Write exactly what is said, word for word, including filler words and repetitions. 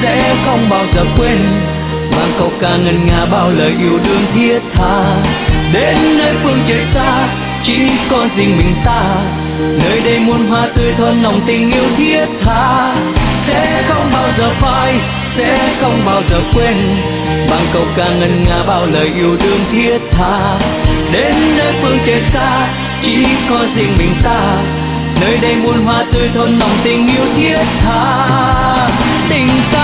sẽ không bao giờ quên mang câu ca ngân nga bao lời yêu đương thiết tha. Đến nơi phương trời xa chỉ có riêng mình ta, nơi đây muôn hoa tươi thơm nồng tình yêu thiết tha. Sẽ không bao giờ phai, sẽ không bao giờ quên bằng câu ca ngân nga bao lời yêu đương thiết tha. Đến nơi phương trời xa chỉ có riêng mình ta, nơi đây muôn hoa tươi thơm nồng tình yêu thiết tha. Tình ta